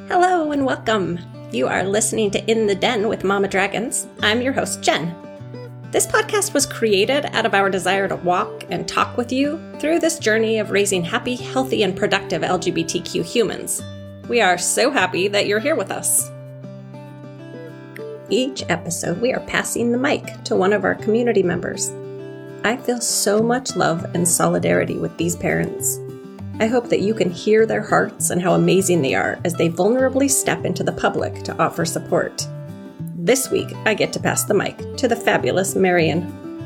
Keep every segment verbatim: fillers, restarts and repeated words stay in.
Hello and welcome. You are listening to In the Den with Mama Dragons. I'm your host, Jen. This podcast was created out of our desire to walk and talk with you through this journey of raising happy, healthy, and productive L G B T Q humans. We are so happy that you're here with us. Each episode, we are passing the mic to one of our community members. I feel so much love and solidarity with these parents. I hope that you can hear their hearts and how amazing they are as they vulnerably step into the public to offer support. This week, I get to pass the mic to the fabulous Marion.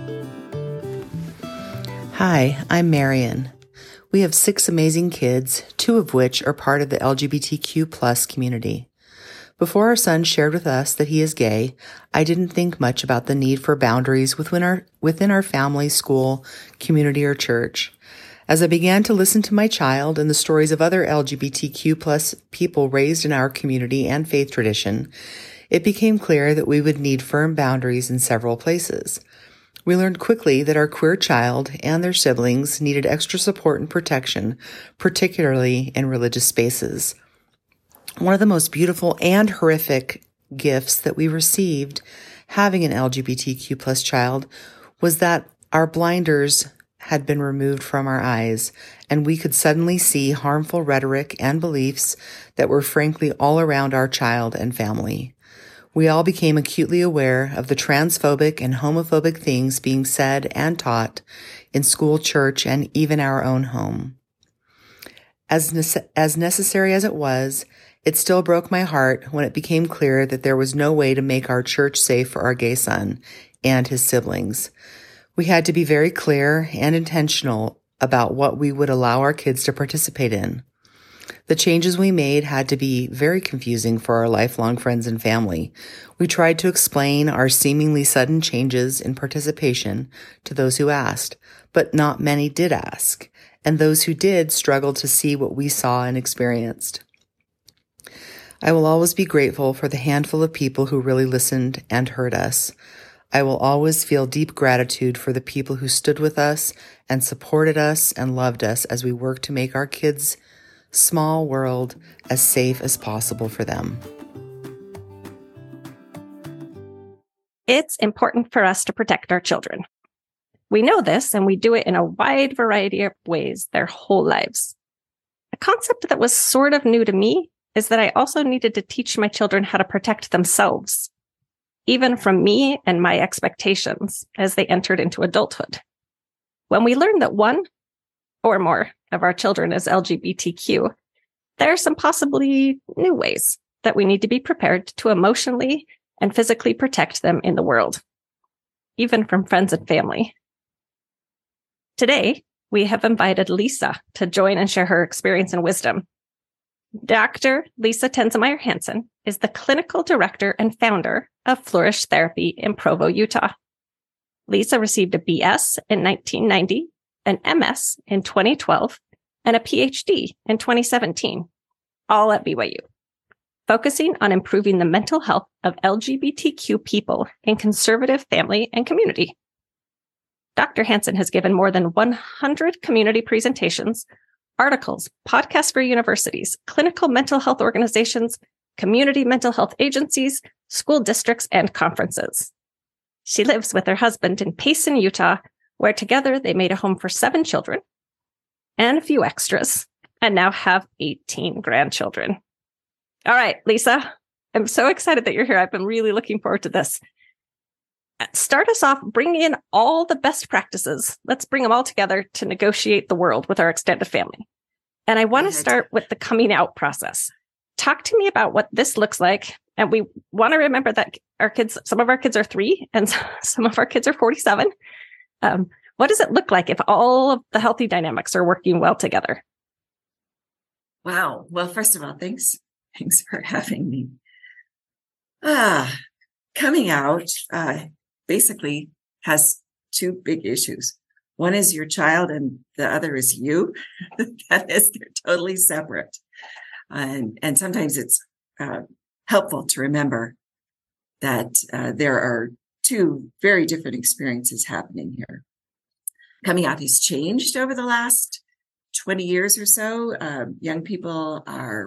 Hi, I'm Marion. We have six amazing kids, two of which are part of the L G B T Q plus community. Before our son shared with us that he is gay, I didn't think much about the need for boundaries within our, within our family, school, community, or church. As I began to listen to my child and the stories of other L G B T Q plus people raised in our community and faith tradition, it became clear that we would need firm boundaries in several places. We learned quickly that our queer child and their siblings needed extra support and protection, particularly in religious spaces. One of the most beautiful and horrific gifts that we received having an L G B T Q plus child was that our blinders had been removed from our eyes, and we could suddenly see harmful rhetoric and beliefs that were frankly all around our child and family. We all became acutely aware of the transphobic and homophobic things being said and taught in school, church, and even our own home. As, nece- as necessary as it was, it still broke my heart when it became clear that there was no way to make our church safe for our gay son and his siblings. We had to be very clear and intentional about what we would allow our kids to participate in. The changes we made had to be very confusing for our lifelong friends and family. We tried to explain our seemingly sudden changes in participation to those who asked, but not many did ask, and those who did struggled to see what we saw and experienced. I will always be grateful for the handful of people who really listened and heard us. I will always feel deep gratitude for the people who stood with us and supported us and loved us as we worked to make our kids' small world as safe as possible for them. It's important for us to protect our children. We know this, and we do it in a wide variety of ways their whole lives. A concept that was sort of new to me is that I also needed to teach my children how to protect themselves, even from me and my expectations as they entered into adulthood. When we learn that one or more of our children is L G B T Q, there are some possibly new ways that we need to be prepared to emotionally and physically protect them in the world, even from friends and family. Today, we have invited Lisa to join and share her experience and wisdom. Doctor Lisa Tenzemeyer Hansen is the clinical director and founder of Flourish Therapy in Provo, Utah. Lisa received a B S in nineteen ninety, an M S in twenty twelve, and a P H D in twenty seventeen, all at B Y U, focusing on improving the mental health of L G B T Q people in conservative family and community. Doctor Hansen has given more than one hundred community presentations, articles, podcasts for universities, clinical mental health organizations, community mental health agencies, school districts, and conferences. She lives with her husband in Payson, Utah, where together they made a home for seven children and a few extras, and now have eighteen grandchildren. All right, Lisa, I'm so excited that you're here. I've been really looking forward to this. Start us off, bring in all the best practices. Let's bring them all together to negotiate the world with our extended family. And I want to start with the coming out process. Talk to me about what this looks like. And we want to remember that our kids, some of our kids are three and some of our kids are forty-seven. Um, what does it look like if all of the healthy dynamics are working well together? Wow. Well, first of all, thanks. Thanks for having me. Ah, coming out uh, basically has two big issues. One is your child and the other is you. That is, they're totally separate. And, and sometimes it's uh, helpful to remember that uh, there are two very different experiences happening here. Coming out has changed over the last twenty years or so. Uh, young people are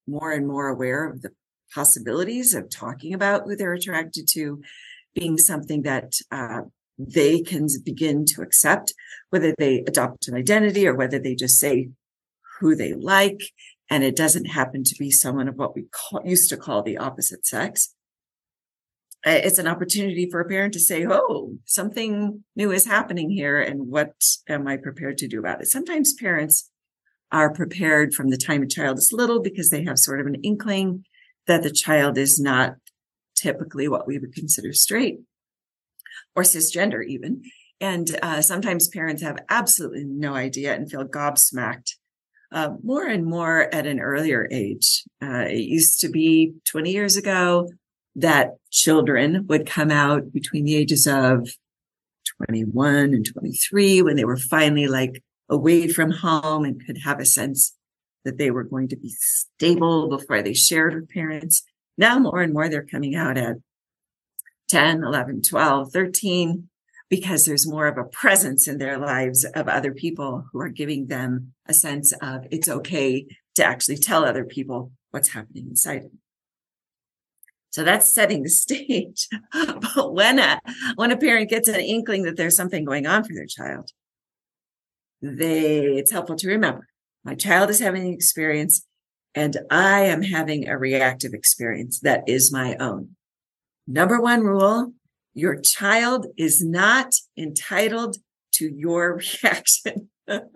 more and more aware of the possibilities of talking about who they're attracted to being something that uh, they can begin to accept, whether they adopt an identity or whether they just say who they like, and it doesn't happen to be someone of what we call, used to call the opposite sex. It's an opportunity for a parent to say, oh, something new is happening here, and what am I prepared to do about it? Sometimes parents are prepared from the time a child is little because they have sort of an inkling that the child is not typically what we would consider straight or cisgender even. And uh, sometimes parents have absolutely no idea and feel gobsmacked uh, more and more at an earlier age. Uh, it used to be twenty years ago that children would come out between the ages of twenty-one and twenty-three when they were finally like away from home and could have a sense that they were going to be stable before they shared with parents. Now more and more they're coming out at ten, eleven, twelve, thirteen, because there's more of a presence in their lives of other people who are giving them a sense of it's okay to actually tell other people what's happening inside them. So that's setting the stage. But when a, when a parent gets an inkling that there's something going on for their child, they, it's helpful to remember, my child is having an experience and I am having a reactive experience that is my own. Number one rule, your child is not entitled to your reaction.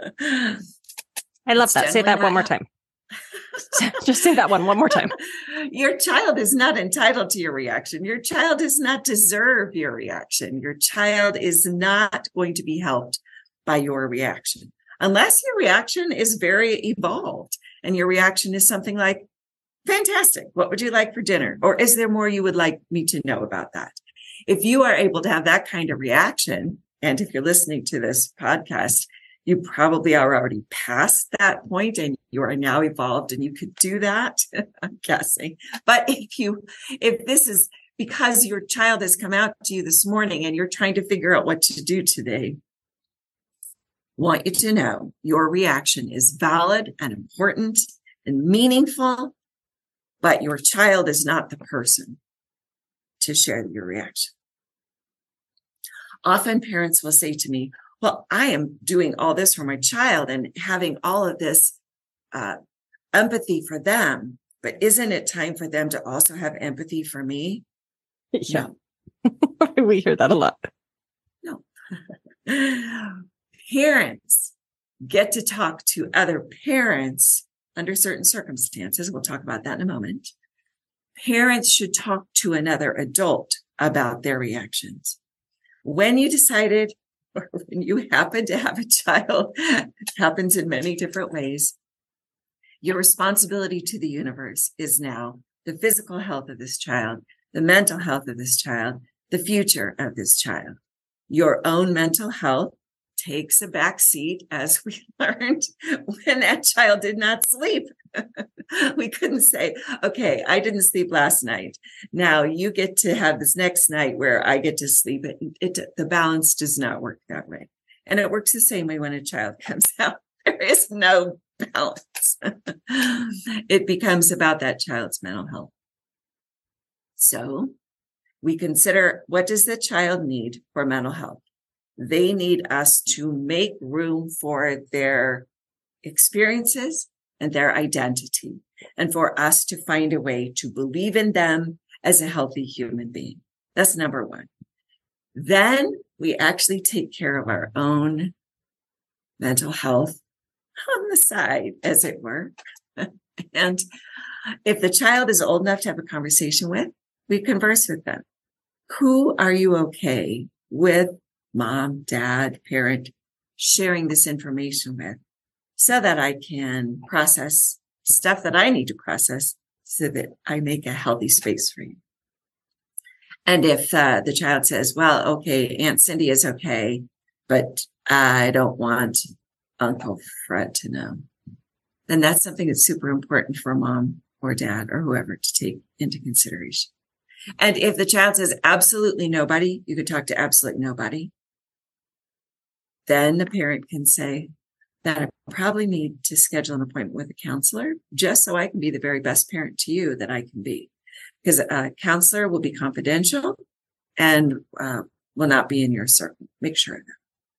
I love that. Say that one more time. Just say that one one more time. Your child is not entitled to your reaction. Your child does not deserve your reaction. Your child is not going to be helped by your reaction unless your reaction is very evolved and your reaction is something like, fantastic. What would you like for dinner? Or is there more you would like me to know about that? If you are able to have that kind of reaction, and if you're listening to this podcast, you probably are already past that point and you are now evolved and you could do that, I'm guessing. But if you, if this is because your child has come out to you this morning and you're trying to figure out what to do today, I want you to know your reaction is valid and important and meaningful, but your child is not the person to share your reaction. Often parents will say to me, well, I am doing all this for my child and having all of this uh, empathy for them, but isn't it time for them to also have empathy for me? Yeah. No. We hear that a lot. No. Parents get to talk to other parents under certain circumstances. We'll talk about that in a moment. Parents should talk to another adult about their reactions. When you decided or when you happen to have a child, it happens in many different ways. Your responsibility to the universe is now the physical health of this child, the mental health of this child, the future of this child. Your own mental health takes a back seat, as we learned when that child did not sleep. We couldn't say, okay, I didn't sleep last night. Now you get to have this next night where I get to sleep. It, it, the balance does not work that way. And it works the same way when a child comes out. There is no balance. It becomes about that child's mental health. So we consider, what does the child need for mental health? They need us to make room for their experiences and their identity, and for us to find a way to believe in them as a healthy human being. That's number one. Then we actually take care of our own mental health on the side, as it were. And if the child is old enough to have a conversation with, we converse with them. Who are you okay with, mom, dad, parent, sharing this information with, so that I can process stuff that I need to process so that I make a healthy space for you. And if uh, the child says, well, okay, Aunt Cindy is okay, but I don't want Uncle Fred to know, then that's something that's super important for mom or dad or whoever to take into consideration. And if the child says absolutely nobody, you could talk to absolutely nobody, then the parent can say, that I probably need to schedule an appointment with a counselor just so I can be the very best parent to you that I can be. Because a counselor will be confidential and uh, will not be in your circle. Make sure of that.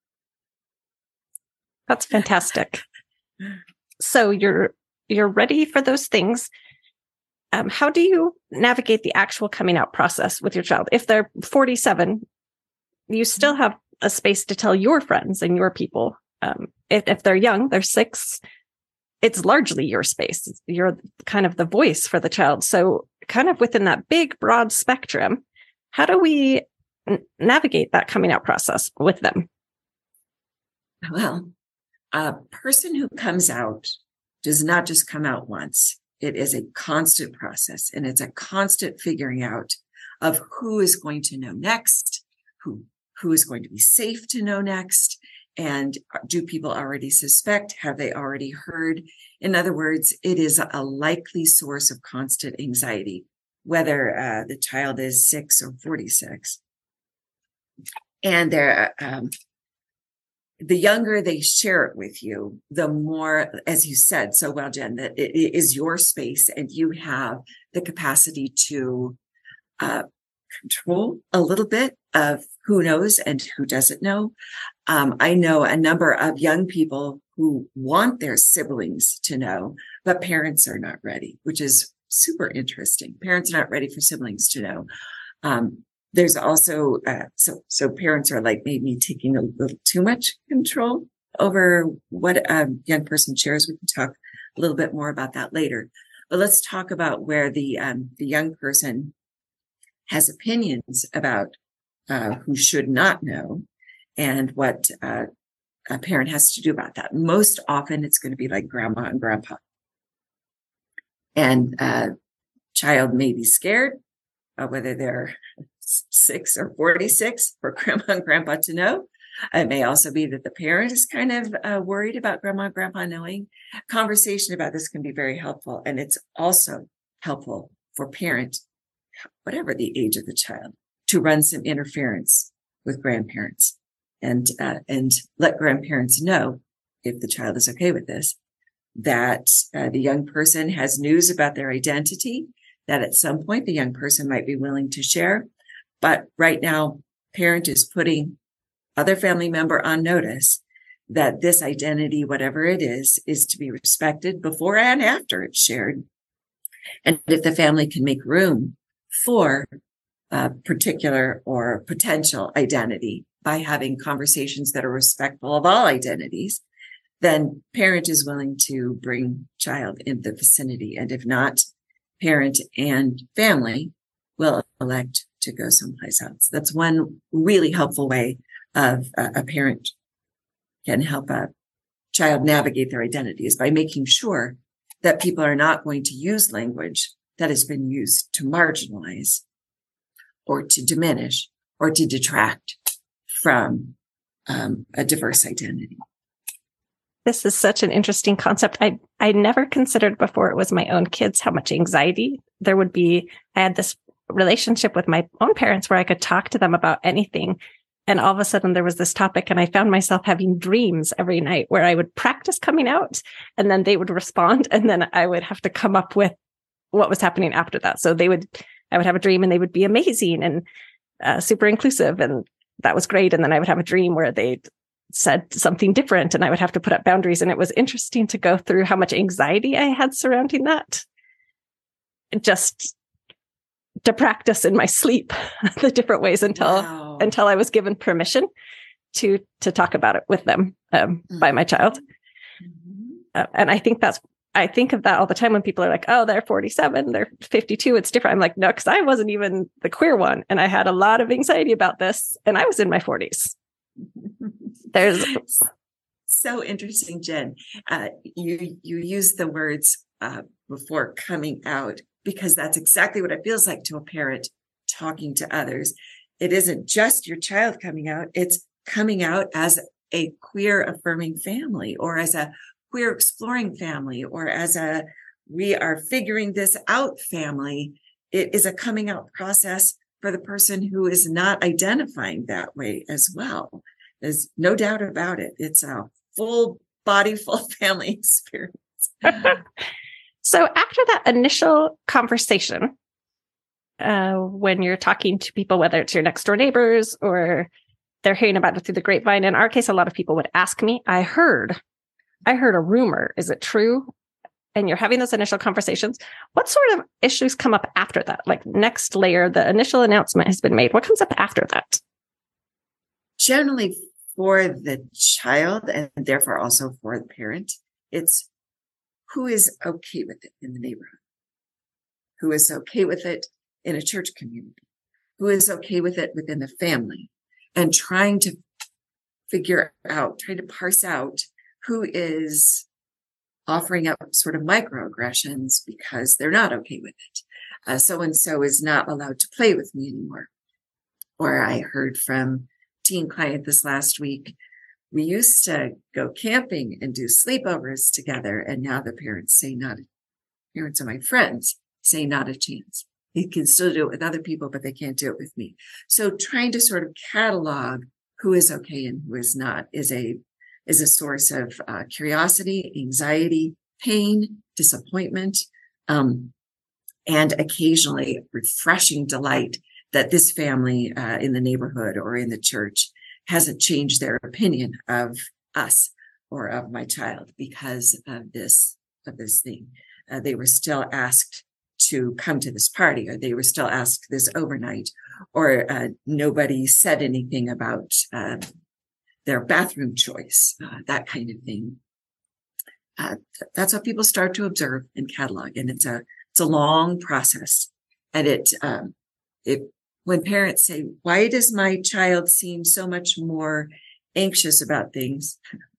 That's fantastic. So you're you're ready for those things. Um, how do you navigate the actual coming out process with your child? If they're forty-seven, you still have a space to tell your friends and your people. Um, if, if they're young, they're six, it's largely your space. You're kind of the voice for the child. So kind of within that big, broad spectrum, how do we n- navigate that coming out process with them? Well, a person who comes out does not just come out once. It is a constant process, and it's a constant figuring out of who is going to know next, who, who is going to be safe to know next, and do people already suspect? Have they already heard? In other words, it is a likely source of constant anxiety, whether uh, the child is six or forty-six. And they're, um, the younger they share it with you, the more, as you said so well, Jen, that it is your space and you have the capacity to uh, control a little bit of who knows and who doesn't know. Um, I know a number of young people who want their siblings to know, but parents are not ready, which is super interesting. Parents are not ready for siblings to know. Um, There's also, uh, so, so parents are like maybe taking a little too much control over what a young person shares. We can talk a little bit more about that later, but let's talk about where the, um, the young person has opinions about, uh, who should not know and what, uh, a parent has to do about that. Most often it's going to be like grandma and grandpa, and, uh, child may be scared, uh, whether they're six or forty-six, for grandma and grandpa to know. It may also be that the parent is kind of uh, worried about grandma and grandpa knowing. Conversation about this can be very helpful. And it's also helpful for parent, whatever the age of the child, to run some interference with grandparents and, uh, and let grandparents know, if the child is okay with this, that uh, the young person has news about their identity, that at some point the young person might be willing to share. But right now, parent is putting other family member on notice that this identity, whatever it is, is to be respected before and after it's shared. And if the family can make room for a particular or potential identity by having conversations that are respectful of all identities, then parent is willing to bring child in the vicinity. And if not, parent and family will elect to go someplace else. That's one really helpful way of uh, a parent can help a child navigate their identity, is by making sure that people are not going to use language that has been used to marginalize or to diminish or to detract from um, a diverse identity. This is such an interesting concept. I I never considered before it was my own kids how much anxiety there would be. I had this relationship with my own parents where I could talk to them about anything. And all of a sudden there was this topic, and I found myself having dreams every night where I would practice coming out, and then they would respond, and then I would have to come up with what was happening after that. So they would, I would have a dream and they would be amazing and uh, super inclusive, and that was great. And then I would have a dream where they said something different, and I would have to put up boundaries. And it was interesting to go through how much anxiety I had surrounding that, just to practice in my sleep the different ways until wow. until I was given permission to to talk about it with them um, mm-hmm. by my child. Mm-hmm. Uh, and I think that's I think of that all the time when people are like, "Oh, they're forty-seven, they're fifty-two, it's different." I'm like, no, because I wasn't even the queer one, and I had a lot of anxiety about this, and I was in my forties. There's so interesting, Jen. Uh, you you use the words uh, before coming out, because that's exactly what it feels like to a parent talking to others. It isn't just your child coming out; it's coming out as a queer affirming family, or as a queer exploring family, or as a we are figuring this out family. It is a coming out process for the person who is not identifying that way as well. There's no doubt about it. It's a full body full family experience. So after that initial conversation, uh, when you're talking to people, whether it's your next door neighbors or they're hearing about it through the grapevine, in our case, a lot of people would ask me, I heard, I heard a rumor. Is it true? And you're having those initial conversations. What sort of issues come up after that? Like next layer, the initial announcement has been made. What comes up after that? Generally for the child and therefore also for the parent, it's who is okay with it in the neighborhood, who is okay with it in a church community, who is okay with it within the family, and trying to figure out, trying to parse out who is offering up sort of microaggressions because they're not okay with it. Uh, so-and-so is not allowed to play with me anymore. Or I heard from a teen client this last week, we used to go camping and do sleepovers together, and now the parents say not, parents of my friends say not a chance. They can still do it with other people, but they can't do it with me. So trying to sort of catalog who is okay and who is not is a is a source of uh, curiosity, anxiety, pain, disappointment, um, and occasionally refreshing delight that this family uh, in the neighborhood or in the church hasn't changed their opinion of us or of my child because of this, of this thing. Uh, they were still asked to come to this party, or they were still asked this overnight, or uh, nobody said anything about uh, their bathroom choice, uh, that kind of thing. Uh, that's what people start to observe and catalog. And it's a, it's a long process. And it, um, it, when parents say, why does my child seem so much more anxious about things?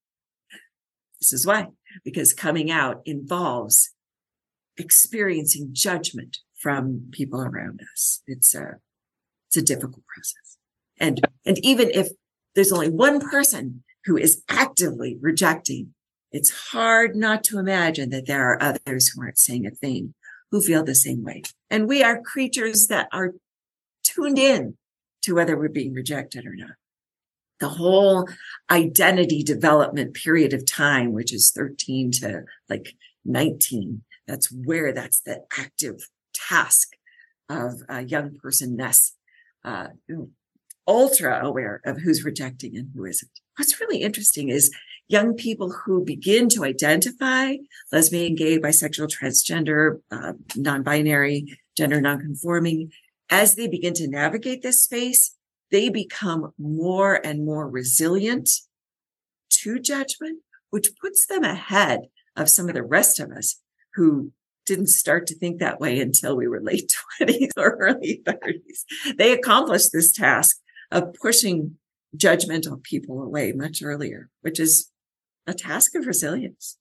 This is why, because coming out involves experiencing judgment from people around us. It's a, it's a difficult process. And, and even if there's only one person who is actively rejecting, it's hard not to imagine that there are others who aren't saying a thing, who feel the same way. And we are creatures that are tuned in to whether we're being rejected or not. The whole identity development period of time, which is thirteen to like nineteen, that's where that's the active task of a young person-ness, uh, ultra aware of who's rejecting and who isn't. What's really interesting is young people who begin to identify lesbian, gay, bisexual, transgender, uh, non-binary, gender non-conforming, as they begin to navigate this space, they become more and more resilient to judgment, which puts them ahead of some of the rest of us who didn't start to think that way until we were late twenties or early thirties. They accomplished this task of pushing judgmental people away much earlier, which is a task of resilience.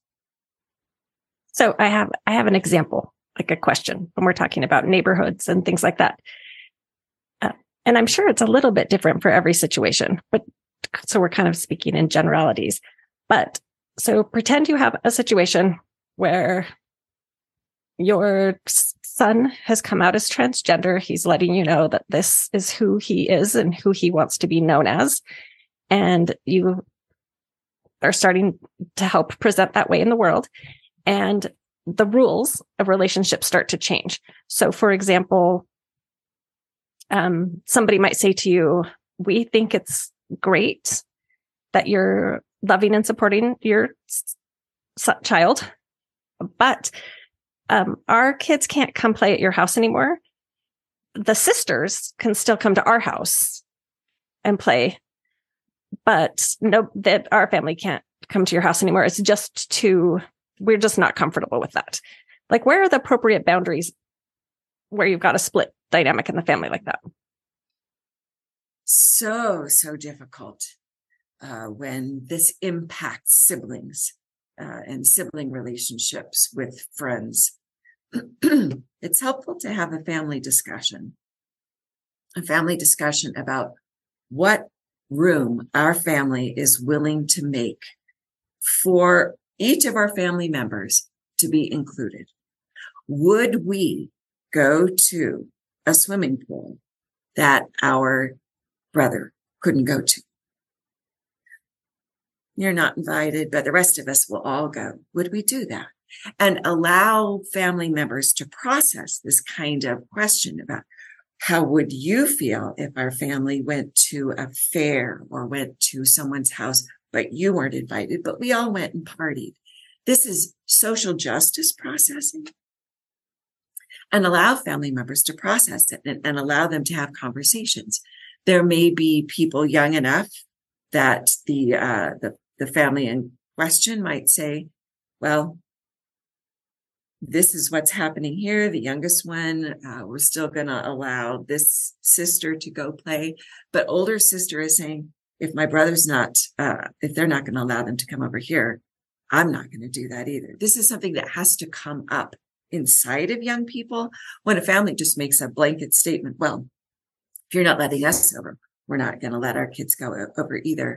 So I have, I have an example, like a question when we're talking about neighborhoods and things like that. Uh, and I'm sure it's a little bit different for every situation, but so we're kind of speaking in generalities. But so pretend you have a situation where your son has come out as transgender. He's letting you know that this is who he is and who he wants to be known as. And you are starting to help present that way in the world. And the rules of relationships start to change. So, for example, um, somebody might say to you, we think it's great that you're loving and supporting your s- child, but Um, our kids can't come play at your house anymore. The sisters can still come to our house and play, but no, that our family can't come to your house anymore. It's just too, we're just not comfortable with that. Like, where are the appropriate boundaries where you've got a split dynamic in the family like that? So, so difficult uh, when this impacts siblings. Uh, and sibling relationships with friends. It's helpful to have a family discussion, a family discussion about what room our family is willing to make for each of our family members to be included. Would we go to a swimming pool that our brother couldn't go to? you're not invited, but the rest of us will all go. Would we do that? And allow family members to process this kind of question about how would you feel if our family went to a fair or went to someone's house, but you weren't invited, but we all went and partied. This is social justice processing. And allow family members to process it and, and allow them to have conversations. There may be people young enough that the, uh, the, the family in question might say, well, this is what's happening here. The youngest one, uh, we're still going to allow this sister to go play. But older sister is saying, if my brother's not, uh, if they're not going to allow them to come over here, I'm not going to do that either. This is something that has to come up inside of young people when a family just makes a blanket statement. Well, if you're not letting us over, we're not going to let our kids go over either.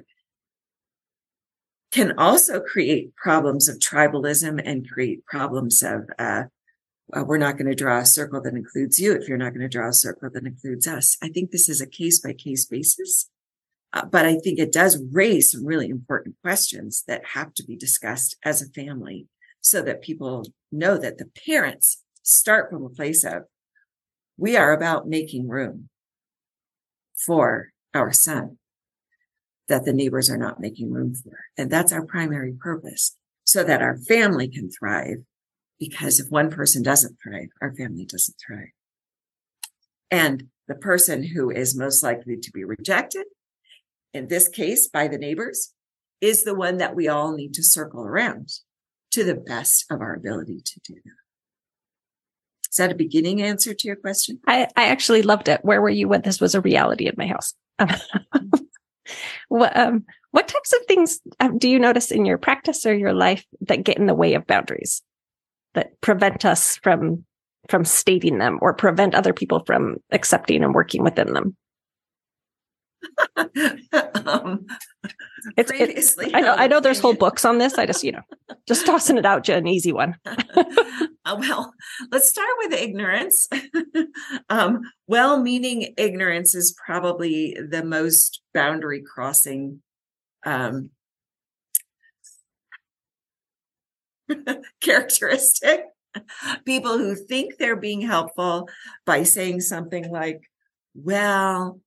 Can also create problems of tribalism and create problems of, uh, uh, we're not going to draw a circle that includes you if you're not going to draw a circle that includes us. I think this is a case by case basis, uh, but I think it does raise some really important questions that have to be discussed as a family so that people know that the parents start from a place of, we are about making room for our son that the neighbors are not making room for. And that's our primary purpose, so that our family can thrive. Because if one person doesn't thrive, our family doesn't thrive. And the person who is most likely to be rejected, in this case by the neighbors, is the one that we all need to circle around to the best of our ability to do that. Is that a beginning answer to your question? I, I actually loved it. Where were you when this was a reality in my house? What, um, what types of things do you notice in your practice or your life that get in the way of boundaries, that prevent us from from stating them or prevent other people from accepting and working within them? um, it's, it's I know I know there's whole books on this. I just, you know, just tossing it out to an easy one. uh, well, let's start with ignorance. um, well-meaning ignorance is probably the most boundary crossing um, characteristic. People who think they're being helpful by saying something like, well,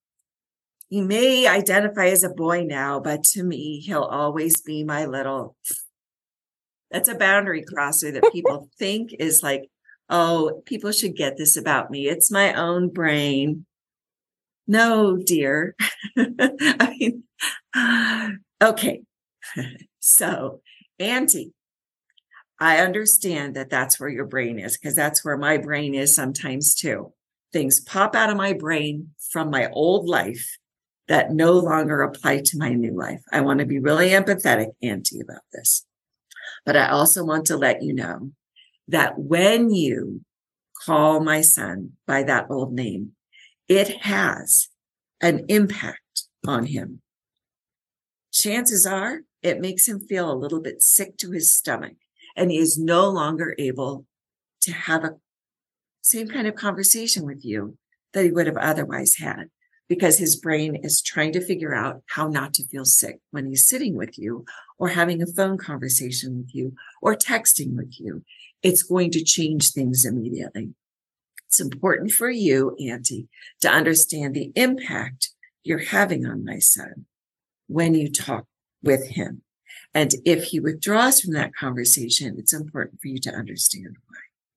he may identify as a boy now, but to me, he'll always be my little. That's a boundary crosser that people think is like, oh, people should get this about me. It's my own brain. No, dear. I mean, okay. So, Auntie, I understand that that's where your brain is, because that's where my brain is sometimes too. Things pop out of my brain from my old life that no longer apply to my new life. I want to be really empathetic, Auntie, about this. But I also want to let you know that when you call my son by that old name, it has an impact on him. Chances are it makes him feel a little bit sick to his stomach, and he is no longer able to have a same kind of conversation with you that he would have otherwise had, because his brain is trying to figure out how not to feel sick when he's sitting with you or having a phone conversation with you or texting with you. It's going to change things immediately. It's important for you, Auntie, to understand the impact you're having on my son when you talk with him. And if he withdraws from that conversation, it's important for you to understand why.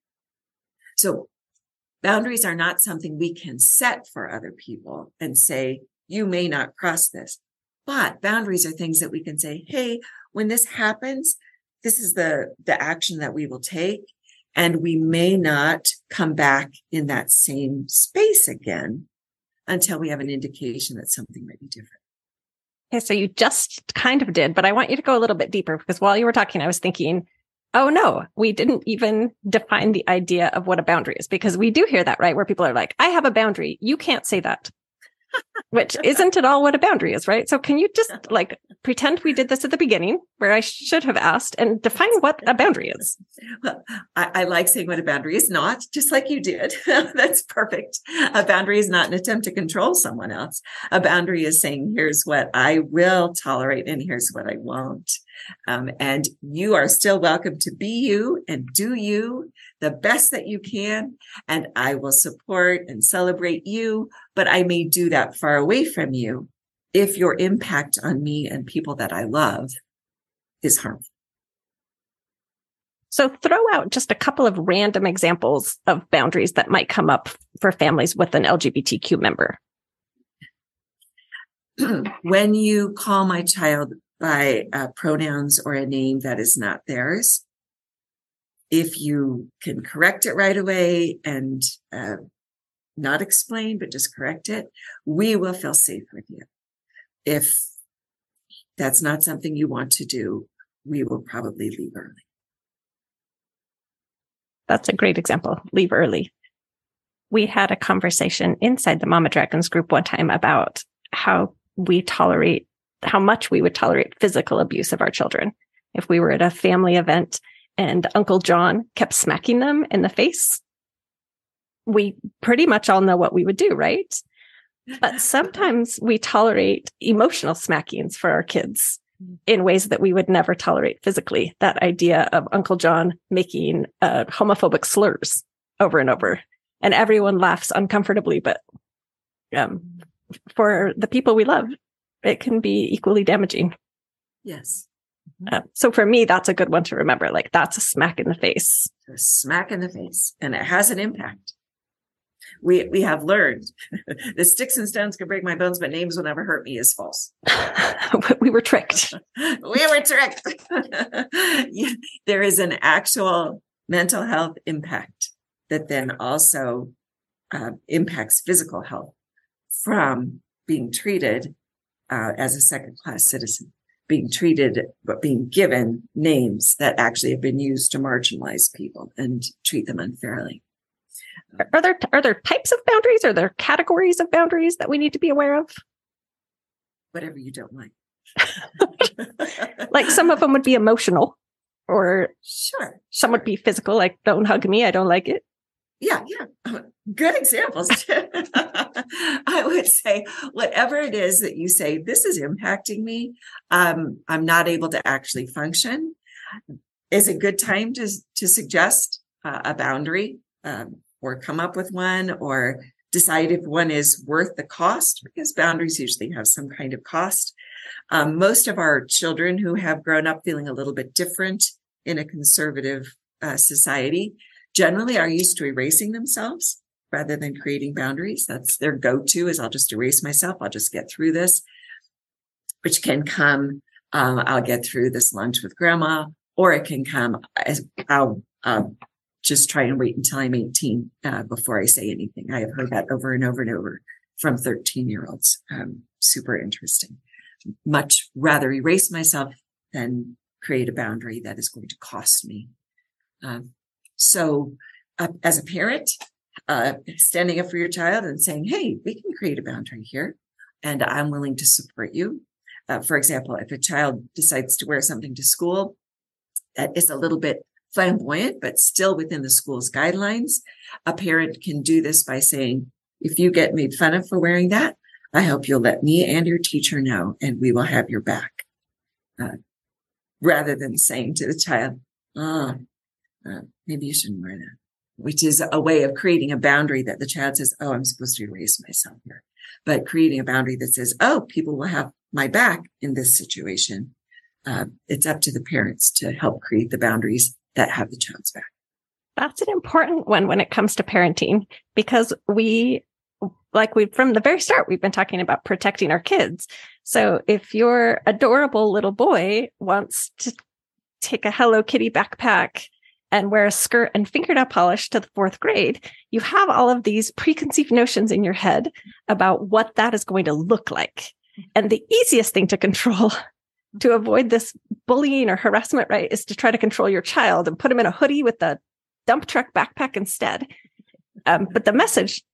So boundaries are not something we can set for other people and say, you may not cross this. But boundaries are things that we can say, hey, when this happens, this is the, the action that we will take. And we may not come back in that same space again until we have an indication that something might be different. Okay, so you just kind of did, but I want you to go a little bit deeper, because while you were talking, I was thinking, oh no, we didn't even define the idea of what a boundary is, because we do hear that, right? Where people are like, I have a boundary. You can't say that. which isn't at all what a boundary is, right? So can you just like pretend we did this at the beginning where I should have asked and define what a boundary is? Well, I, I like saying what a boundary is not, just like you did. That's perfect. A boundary is not an attempt to control someone else. A boundary is saying, here's what I will tolerate and here's what I won't. Um, and you are still welcome to be you and do you the best that you can. And I will support and celebrate you, but I may do that far away from you if your impact on me and people that I love is harmful. So throw out just a couple of random examples of boundaries that might come up for families with an L G B T Q member. When you call my child by uh, pronouns or a name that is not theirs, if you can correct it right away and uh, not explain, but just correct it, we will feel safe with you. If that's not something you want to do, we will probably leave early. That's a great example. Leave early. We had a conversation inside the Mama Dragons group one time about how we tolerate, how much we would tolerate physical abuse of our children. If we were at a family event and Uncle John kept smacking them in the face, we pretty much all know what we would do, right? But sometimes we tolerate emotional smackings for our kids in ways that we would never tolerate physically. That idea of Uncle John making uh, homophobic slurs over and over, and everyone laughs uncomfortably. But um, for the people we love, it can be equally damaging. Yes. Uh, so for me, that's a good one to remember. Like, that's a smack in the face. A smack in the face. And it has an impact. We we have learned that sticks and stones can break my bones, but names will never hurt me is false. We were tricked. We were tricked. Yeah, there is an actual mental health impact that then also uh, impacts physical health from being treated uh, as a second-class citizen, being treated, but being given names that actually have been used to marginalize people and treat them unfairly. Are there are there types of boundaries? Are there categories of boundaries that we need to be aware of? Whatever you don't like. Like some of them would be emotional, or sure, some sure. would be physical, like don't hug me, I don't like it. Yeah, yeah. Good examples. I would say whatever it is that you say, this is impacting me. Um, I'm not able to actually function. Is a good time to, to suggest uh, a boundary um, or come up with one or decide if one is worth the cost, because boundaries usually have some kind of cost. Um, most of our children who have grown up feeling a little bit different in a conservative uh, society generally are used to erasing themselves rather than creating boundaries. That's their go-to is I'll just erase myself. I'll just get through this, which can come, um, I'll get through this lunch with grandma, or it can come as I'll um, just try and wait until I'm eighteen uh, before I say anything. I have heard that over and over and over from thirteen year olds. Um, super interesting. Much rather erase myself than create a boundary that is going to cost me. Um, So uh, as a parent, uh, standing up for your child and saying, hey, we can create a boundary here and I'm willing to support you. Uh, for example, if a child decides to wear something to school that is a little bit flamboyant, but still within the school's guidelines, a parent can do this by saying, if you get made fun of for wearing that, I hope you'll let me and your teacher know and we will have your back. Uh, rather than saying to the child, oh, Uh, maybe you shouldn't wear that, which is a way of creating a boundary that the child says, oh, I'm supposed to erase myself here. But creating a boundary that says, oh, people will have my back in this situation. Uh, it's up to the parents to help create the boundaries that have the child's back. That's an important one when it comes to parenting, because we, like we, from the very start, we've been talking about protecting our kids. So if your adorable little boy wants to take a Hello Kitty backpack and wear a skirt and fingernail polish to the fourth grade, you have all of these preconceived notions in your head about what that is going to look like. And the easiest thing to control to avoid this bullying or harassment, right, is to try to control your child and put him in a hoodie with a dump truck backpack instead. Um, but the message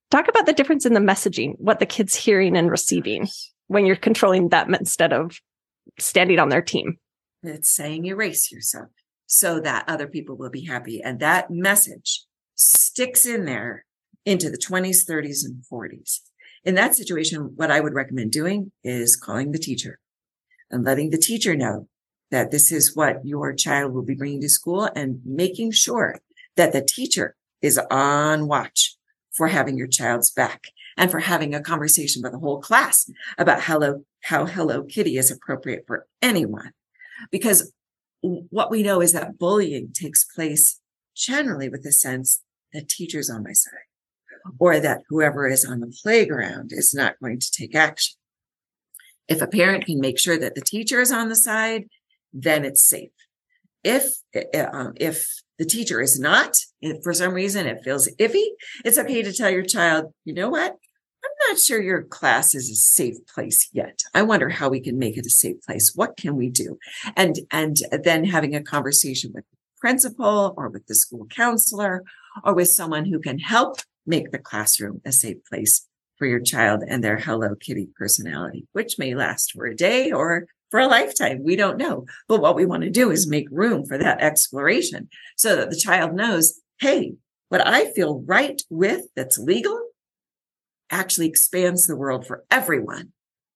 Talk about the difference in the messaging, what the kid's hearing and receiving when you're controlling them instead of standing on their team. It's saying erase yourself so that other people will be happy. And that message sticks in there into the twenties, thirties, and forties. In that situation, what I would recommend doing is calling the teacher and letting the teacher know that this is what your child will be bringing to school, and making sure that the teacher is on watch for having your child's back and for having a conversation with the whole class about hello, how Hello Kitty is appropriate for anyone. Because what we know is that bullying takes place generally with the sense that teacher's on my side, or that whoever is on the playground is not going to take action. If a parent can make sure that the teacher is on the side, then it's safe. If, um, if the teacher is not, if for some reason it feels iffy, it's okay to tell your child, you know what? I'm not sure your class is a safe place yet. I wonder how we can make it a safe place. What can we do? And, and then having a conversation with the principal or with the school counselor or with someone who can help make the classroom a safe place for your child and their Hello Kitty personality, which may last for a day or for a lifetime. We don't know. But what we want to do is make room for that exploration so that the child knows, hey, what I feel right with that's legal actually expands the world for everyone.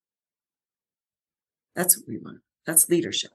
That's what we want. That's leadership.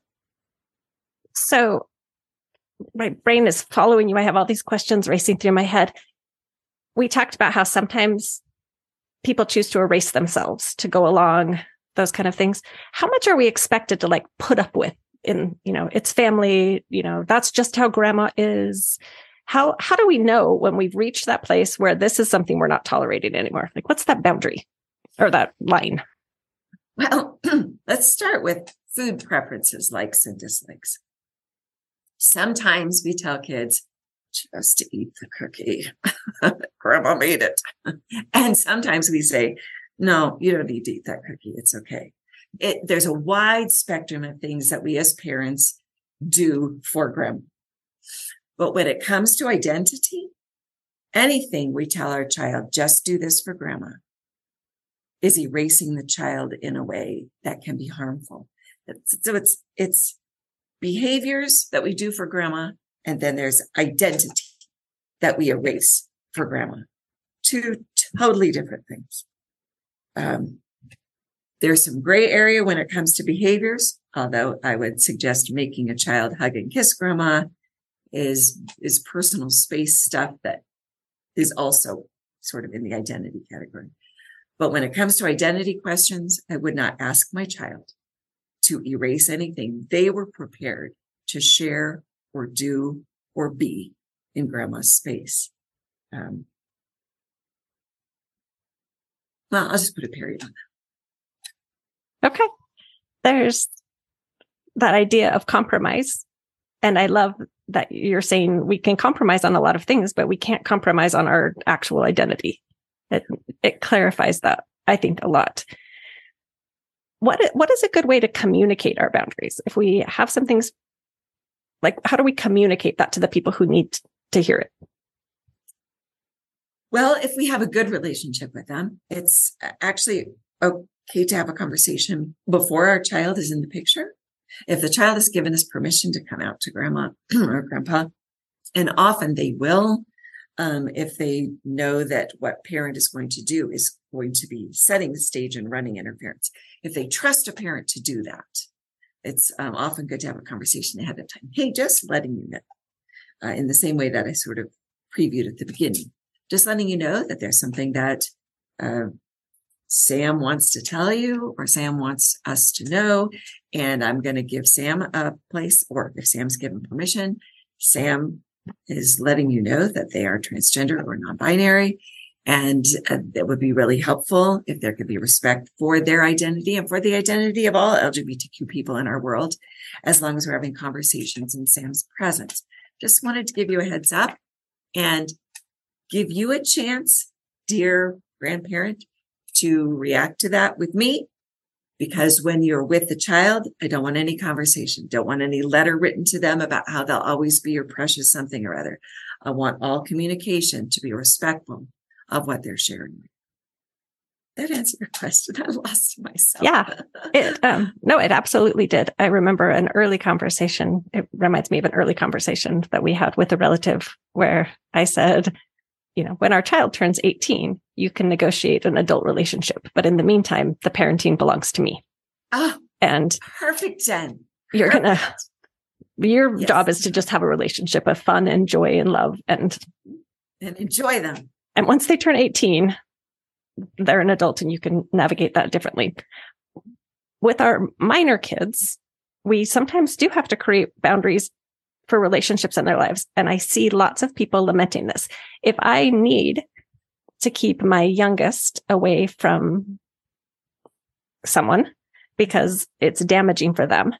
So my brain is following you. I have all these questions racing through my head. We talked about how sometimes people choose to erase themselves to go along, those kind of things. How much are we expected to like put up with in, you know, it's family, you know, that's just how grandma is. How, how do we know when we've reached that place where this is something we're not tolerating anymore? Like, what's that boundary or that line? Well, let's start with food preferences, likes and dislikes. Sometimes we tell kids just to eat the cookie. Grandma made it. And sometimes we say, no, you don't need to eat that cookie. It's okay. It, there's a wide spectrum of things that we as parents do for grandma. But when it comes to identity, anything we tell our child, just do this for grandma, is erasing the child in a way that can be harmful. So it's, it's behaviors that we do for grandma, and then there's identity that we erase for grandma. Two totally different things. Um, there's some gray area when it comes to behaviors, although I would suggest making a child hug and kiss grandma is, is personal space stuff that is also sort of in the identity category. But when it comes to identity questions, I would not ask my child to erase anything they were prepared to share or do or be in grandma's space. Um, well, I'll just put a period on that. Okay. There's that idea of compromise. And I love that you're saying we can compromise on a lot of things, but we can't compromise on our actual identity. It, it clarifies that, I think, a lot. What, what is a good way to communicate our boundaries? If we have some things, like, how do we communicate that to the people who need to hear it? Well, if we have a good relationship with them, it's actually okay to have a conversation before our child is in the picture. If the child has given us permission to come out to grandma or grandpa, and often they will, um, if they know that what parent is going to do is going to be setting the stage and running interference. If they trust a parent to do that, it's um, often good to have a conversation ahead of time. Hey, just letting you know, uh, in the same way that I sort of previewed at the beginning, just letting you know that there's something that uh, Sam wants to tell you, or Sam wants us to know, and I'm going to give Sam a place, or if Sam's given permission, Sam is letting you know that they are transgender or non-binary. And uh, that would be really helpful if there could be respect for their identity and for the identity of all L G B T Q people in our world, as long as we're having conversations in Sam's presence. Just wanted to give you a heads up and give you a chance, dear grandparent, to react to that with me. Because when you're with the child, I don't want any conversation. Don't want any letter written to them about how they'll always be your precious something or other. I want all communication to be respectful. of what they're sharing. That answered your question. I lost myself. Yeah, it, um, no, it absolutely did. I remember an early conversation. It reminds me of an early conversation that we had with a relative where I said, you know, when our child turns eighteen, you can negotiate an adult relationship. But in the meantime, the parenting belongs to me. Oh, and perfect, Jen. You're going to, your Yes. job is to just have a relationship of fun and joy and love and, And enjoy them. and once they turn eighteen, they're an adult and you can navigate that differently. With our minor kids, we sometimes do have to create boundaries for relationships in their lives. And I see lots of people lamenting this. If I need to keep my youngest away from someone because it's damaging for them,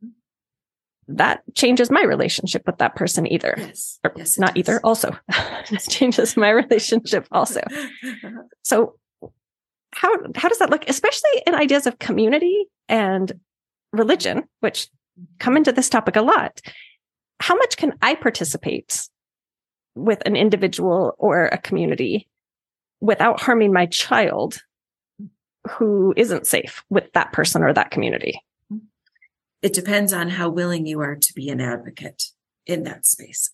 that changes my relationship with that person either. Yes. Or yes it not does. either, also. It changes my relationship also. So how how does that look, especially in ideas of community and religion, which come into this topic a lot? How much can I participate with an individual or a community without harming my child who isn't safe with that person or that community? It depends on how willing you are to be an advocate in that space.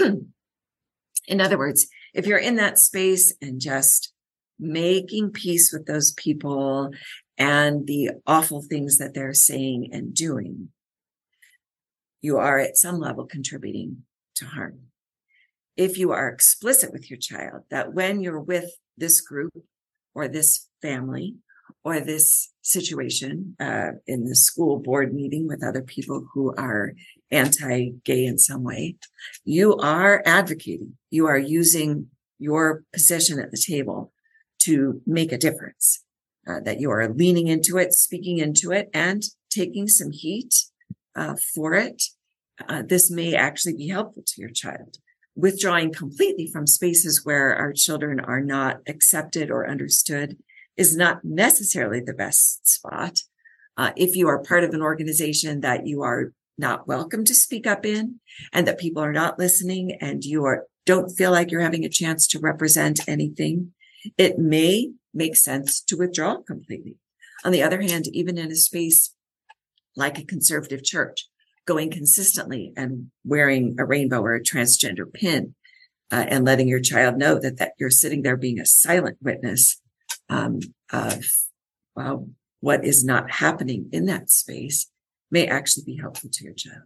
In other words, if you're in that space and just making peace with those people and the awful things that they're saying and doing, you are at some level contributing to harm. If you are explicit with your child that when you're with this group or this family or this situation uh, in the school board meeting with other people who are anti-gay in some way, you are advocating. You are using your position at the table to make a difference, uh, that you are leaning into it, speaking into it, and taking some heat uh, for it. Uh, this may actually be helpful to your child. Withdrawing completely from spaces where our children are not accepted or understood is not necessarily the best spot. Uh, if you are part of an organization that you are not welcome to speak up in and that people are not listening and you are don't feel like you're having a chance to represent anything, it may make sense to withdraw completely. On the other hand, even in a space like a conservative church, going consistently and wearing a rainbow or a transgender pin uh, and letting your child know that, that you're sitting there being a silent witness um, of well, what is not happening in that space may actually be helpful to your child.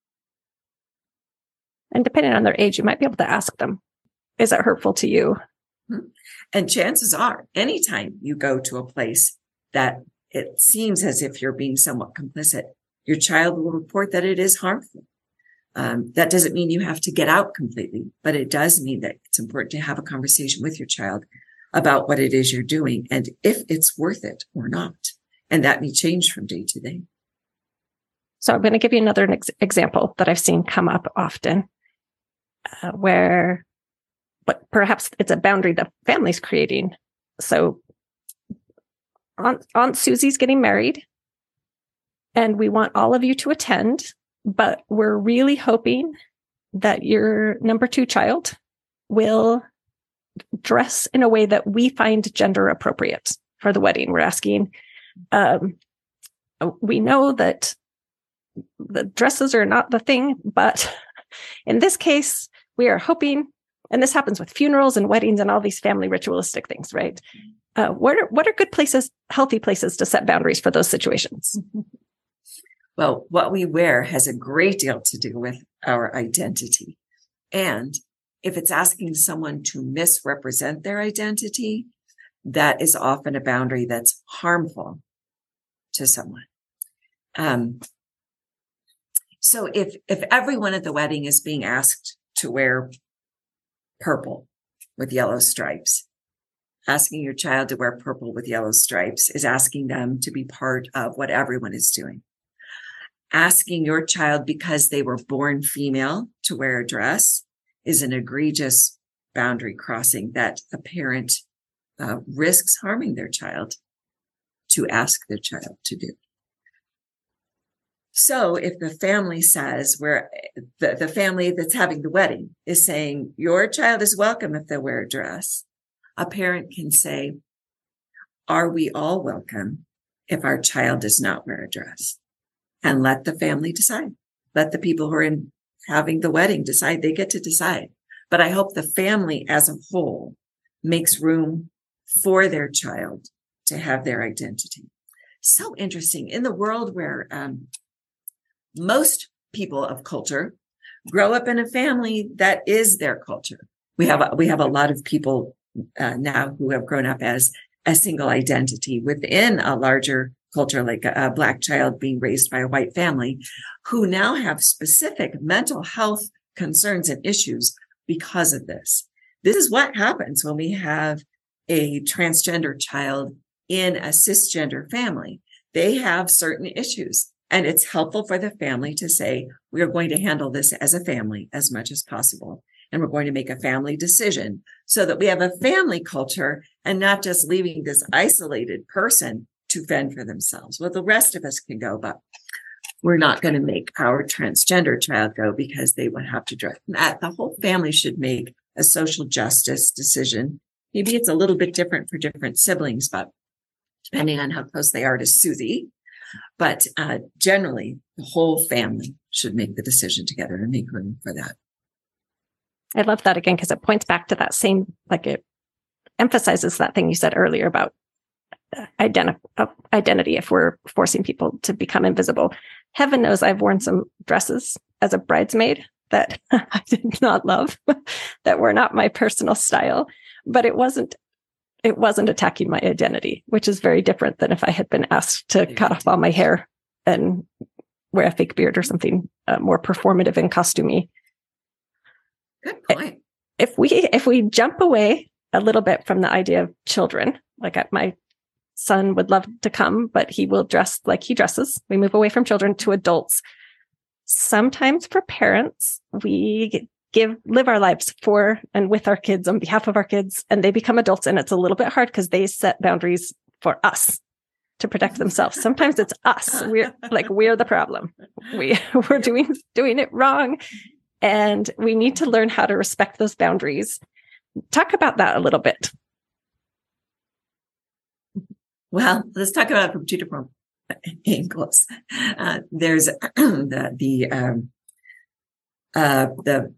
And depending on their age, you might be able to ask them, is it hurtful to you? And chances are, anytime you go to a place that it seems as if you're being somewhat complicit, your child will report that it is harmful. Um, that doesn't mean you have to get out completely, but it does mean that it's important to have a conversation with your child about what it is you're doing and if it's worth it or not. And that may change from day to day. So I'm going to give you another ex- example that I've seen come up often, uh, where but perhaps it's a boundary the family's creating. So Aunt, Aunt Susie's getting married, and we want all of you to attend, but we're really hoping that your number two child will dress in a way that we find gender appropriate for the wedding. We're asking, um, we know that the dresses are not the thing, but in this case, we are hoping, and this happens with funerals and weddings and all these family ritualistic things, right? Uh, what are, what are good places, healthy places to set boundaries for those situations? Well, what we wear has a great deal to do with our identity. And if it's asking someone to misrepresent their identity, that is often a boundary that's harmful to someone. Um, so if, if everyone at the wedding is being asked to wear purple with yellow stripes, asking your child to wear purple with yellow stripes is asking them to be part of what everyone is doing. Asking your child because they were born female to wear a dress is an egregious boundary crossing that a parent uh, risks harming their child to ask their child to do. So if the family says, where the, the family that's having the wedding is saying, your child is welcome if they wear a dress, a parent can say, are we all welcome if our child does not wear a dress? And let the family decide. Let the people who are in having the wedding decide. They get to decide. But I hope the family as a whole makes room for their child to have their identity. So interesting. In the world where um, most people of culture grow up in a family that is their culture. We have, a, we have a lot of people uh, now who have grown up as a single identity within a larger culture, like a, a Black child being raised by a white family, who now have specific mental health concerns and issues because of this. This is what happens when we have a transgender child in a cisgender family. They have certain issues, and it's helpful for the family to say, we are going to handle this as a family as much as possible. And we're going to make a family decision so that we have a family culture and not just leaving this isolated person to fend for themselves. Well, the rest of us can go, but we're not going to make our transgender child go because they would have to dress. That the whole family should make a social justice decision. Maybe it's a little bit different for different siblings, but depending on how close they are to Susie. But uh, generally, the whole family should make the decision together and make room for that. I love that again, because it points back to that same, like it emphasizes that thing you said earlier about identi- uh, identity if we're forcing people to become invisible. Heaven knows I've worn some dresses as a bridesmaid that I did not love, that were not my personal style, but it wasn't, it wasn't attacking my identity, which is very different than if I had been asked to cut off all my hair and wear a fake beard or something uh, more performative and costumey. Good point. If we, if we jump away a little bit from the idea of children, like my son would love to come, but he will dress like he dresses. We move away from children to adults. Sometimes for parents, we give, live our lives for and with our kids on behalf of our kids, and they become adults. And it's a little bit hard because they set boundaries for us to protect themselves. Sometimes it's us. We're like, we're the problem. We, we're doing, doing it wrong. And we need to learn how to respect those boundaries. Talk about that a little bit. Well, let's talk about it from two different angles. Uh, there's the the um, uh, the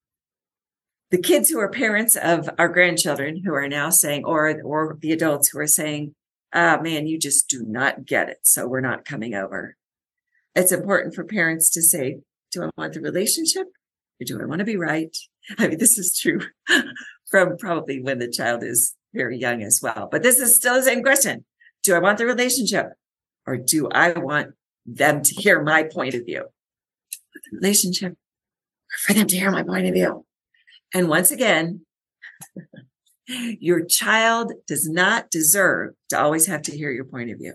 the kids who are parents of our grandchildren who are now saying, or or the adults who are saying, "Ah, man, you just do not get it, so we're not coming over." It's important for parents to say, "Do I want the relationship? Or do I want to be right?" I mean, this is true from probably when the child is very young as well. But this is still the same question. Do I want the relationship? Or do I want them to hear my point of view? The relationship, or for them to hear my point of view. And once again, your child does not deserve to always have to hear your point of view.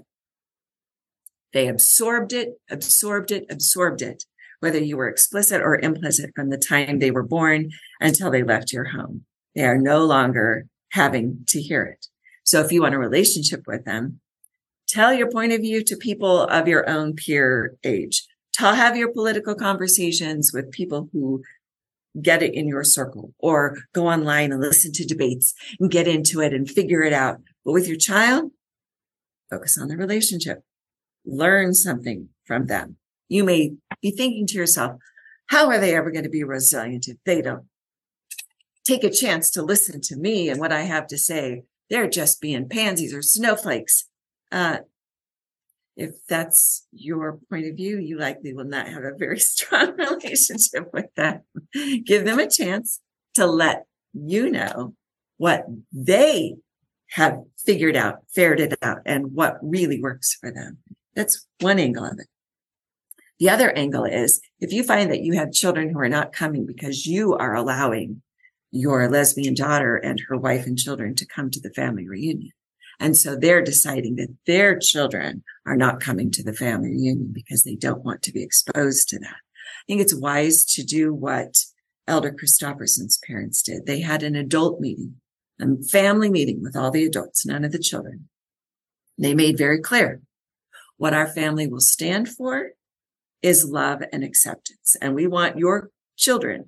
They absorbed it, absorbed it, absorbed it. Whether you were explicit or implicit from the time they were born until they left your home. They are no longer having to hear it. So if you want a relationship with them, tell your point of view to people of your own peer age. Tell, have your political conversations with people who get it in your circle, or go online and listen to debates and get into it and figure it out. But with your child, focus on the relationship. Learn something from them. You may be thinking to yourself, how are they ever going to be resilient if they don't take a chance to listen to me and what I have to say? They're just being pansies or snowflakes. Uh, if that's your point of view, you likely will not have a very strong relationship with them. Give them a chance to let you know what they have figured out, fared it out, and what really works for them. That's one angle of it. The other angle is if you find that you have children who are not coming because you are allowing your lesbian daughter and her wife and children to come to the family reunion. And so they're deciding that their children are not coming to the family reunion because they don't want to be exposed to that. I think it's wise to do what Elder Christofferson's parents did. They had an adult meeting, a family meeting with all the adults, none of the children. They made very clear what our family will stand for is love and acceptance. And we want your children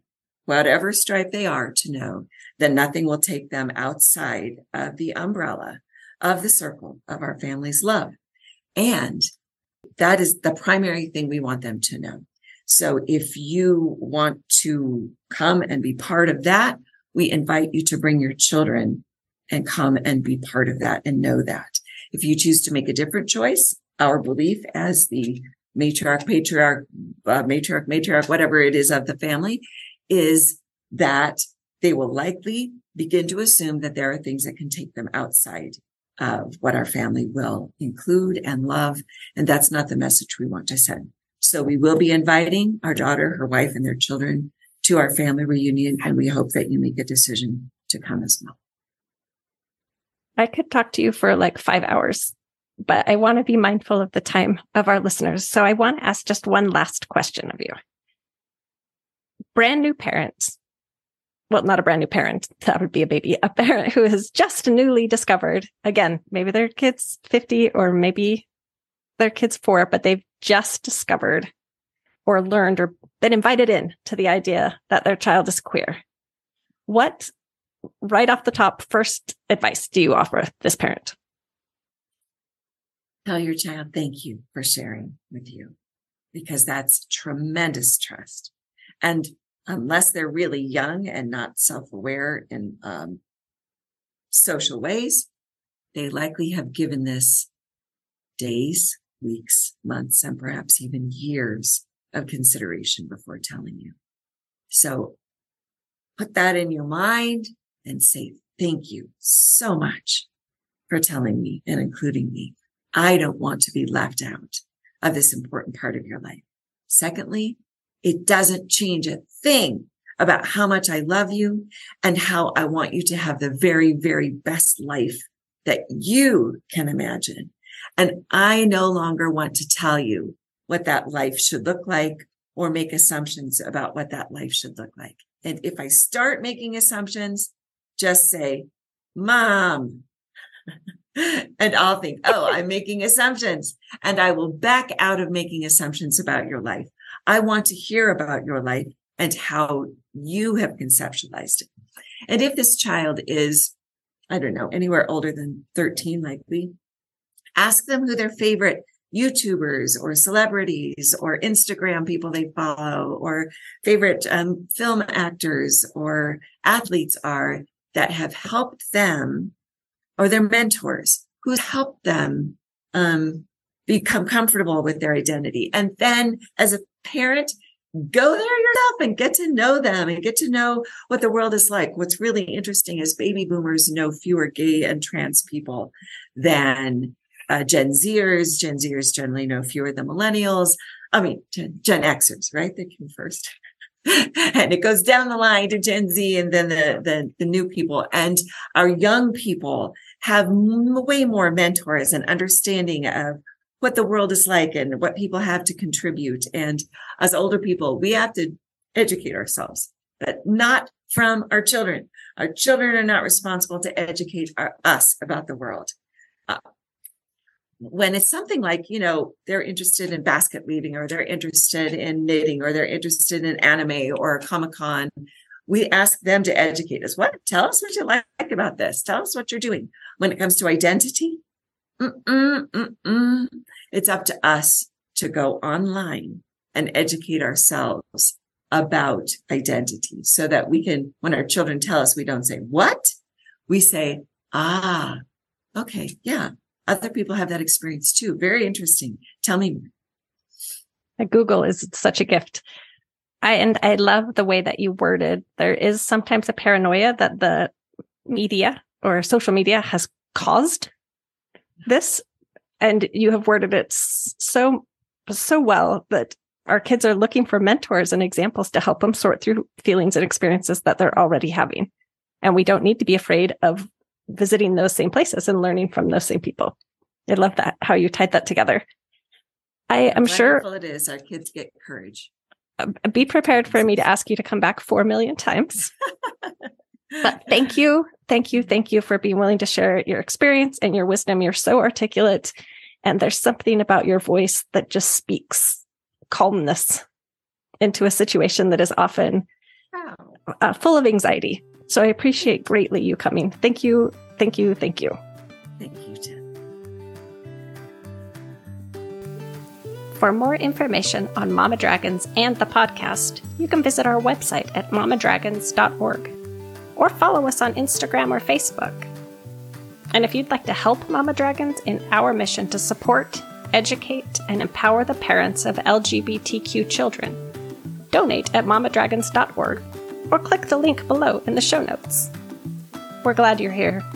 whatever stripe they are, to know that nothing will take them outside of the umbrella of the circle of our family's love. And that is the primary thing we want them to know. So if you want to come and be part of that, we invite you to bring your children and come and be part of that and know that. If you choose to make a different choice, our belief as the matriarch, patriarch, uh, matriarch, matriarch, whatever it is of the family, is that they will likely begin to assume that there are things that can take them outside of what our family will include and love. And that's not the message we want to send. So we will be inviting our daughter, her wife, and their children to our family reunion. And we hope that you make a decision to come as well. I could talk to you for like five hours, but I want to be mindful of the time of our listeners. So I want to ask just one last question of you. Brand new parents. Well, not a brand new parent. That would be a baby. A parent who has just newly discovered, again, maybe their kid's fifty or maybe their kid's four, but they've just discovered or learned or been invited in to the idea that their child is queer. What, right off the top, first advice do you offer this parent? Tell your child thank you for sharing with you, because that's tremendous trust. And unless they're really young and not self-aware in um, social ways, they likely have given this days, weeks, months, and perhaps even years of consideration before telling you. So put that in your mind and say, thank you so much for telling me and including me. I don't want to be left out of this important part of your life. Secondly, it doesn't change a thing about how much I love you and how I want you to have the very, very best life that you can imagine. And I no longer want to tell you what that life should look like or make assumptions about what that life should look like. And if I start making assumptions, just say, Mom. And I'll think, oh, I'm making assumptions, and I will back out of making assumptions about your life. I want to hear about your life and how you have conceptualized it. And if this child is, I don't know, anywhere older than thirteen, likely, ask them who their favorite YouTubers or celebrities or Instagram people they follow or favorite um, film actors or athletes are that have helped them, or their mentors who's helped them um, become comfortable with their identity. And then as a parent, go there yourself and get to know them and get to know what the world is like. What's really interesting is baby boomers know fewer gay and trans people than uh, Gen Zers. Gen Zers generally know fewer than millennials. I mean, Gen, Gen Xers, right? They came first. And it goes down the line to Gen Z and then the, the, the new people. And our young people have m- way more mentors and understanding of what the world is like and what people have to contribute. And as older people, we have to educate ourselves, but not from our children. Our children are not responsible to educate our, us about the world. Uh, when it's something like, you know, they're interested in basket weaving or they're interested in knitting or they're interested in anime or Comic-Con, we ask them to educate us. What? Tell us what you like about this. Tell us what you're doing. When it comes to identity, mm-mm, mm-mm, it's up to us to go online and educate ourselves about identity so that we can, when our children tell us, we don't say, what? We say, ah, okay, yeah. Other people have that experience too. Very interesting. Tell me more. Google is such a gift. I, and I love the way that you worded. There is sometimes a paranoia that the media or social media has caused this. And you have worded it so, so well that our kids are looking for mentors and examples to help them sort through feelings and experiences that they're already having. And we don't need to be afraid of visiting those same places and learning from those same people. I love that, how you tied that together. I am sure it is. Our kids get courage. Uh, be prepared for me to ask you to come back four million times. But thank you. Thank you. Thank you for being willing to share your experience and your wisdom. You're so articulate. And there's something about your voice that just speaks calmness into a situation that is often Wow. uh, full of anxiety. So I appreciate greatly you coming. Thank you. Thank you. Thank you. Thank you, Jen. For more information on Mama Dragons and the podcast, you can visit our website at mama dragons dot org or follow us on Instagram or Facebook. And if you'd like to help Mama Dragons in our mission to support, educate, and empower the parents of L G B T Q children, donate at mama dragons dot org or click the link below in the show notes. We're glad you're here.